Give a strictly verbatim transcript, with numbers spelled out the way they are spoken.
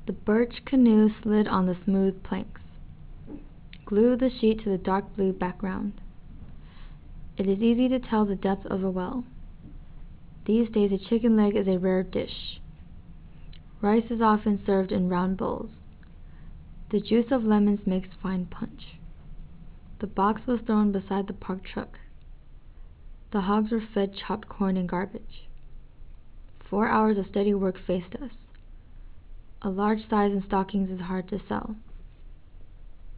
The birch canoe slid on the smooth planks. Glue the sheet to the dark blue background. It is easy to tell the depth of a well. These days a chicken leg is a rare dish. Rice is often served in round bowls. The juice of lemons makes fine punch. The box was thrown beside the parked truck. The hogs were fed chopped corn and garbage. Four hours of steady work faced us. A large size in stockings is hard to sell.